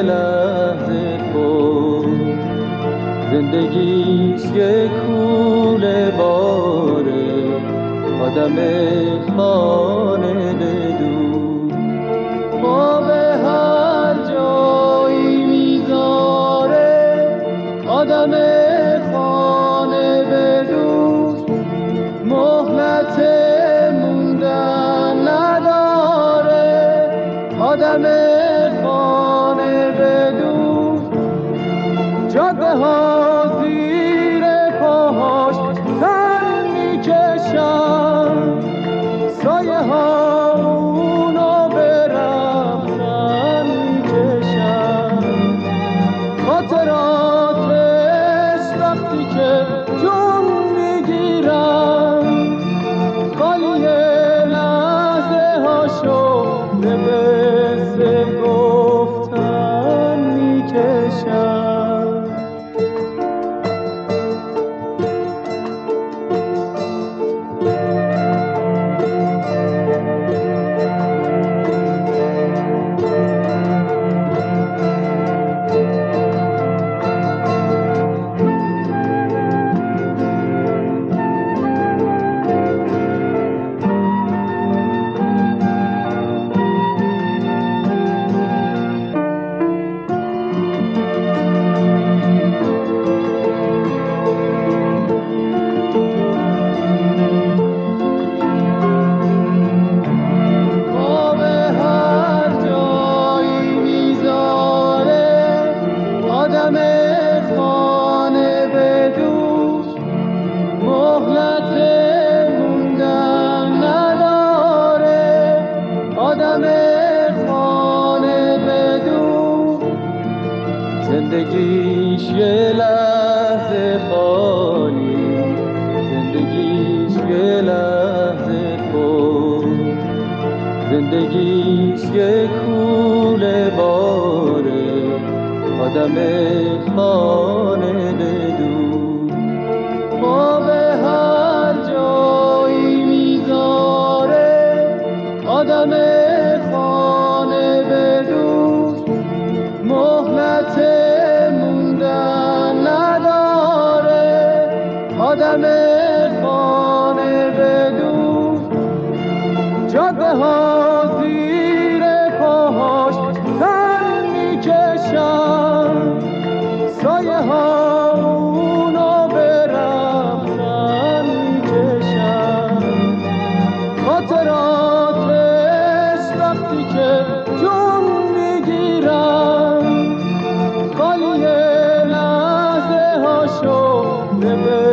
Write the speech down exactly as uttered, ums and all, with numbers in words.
لحظه خود، زندگیش یه کوله باره، آدم خانه بدون ما به هر جایی میذاره، آدم خانه بدون مهلت موندن نداره، آدم خانه بدون جاده ها زیر پاهاش سر میکشن، سایه ها اونو به رفتن میکشن، خاطراتش وقتی که جون میگیرن خالی لحظه هاشو به قصه گفتن میکشن. زندگیش یه لحظه خالی، زندگیش یه لحظه خود، زندگیش یه کوله باره، آدم خانه بدون ما به هر جایی میذاره، آدم خانه بدون مهلت موندن نداره، آدم خانه بدون جاده ها زیر پاهاش سر میکشن، سایه ها اونو به رفتن میکشن، خاطراتش وقتی که جون میگیرن خالی لحظه هاشو به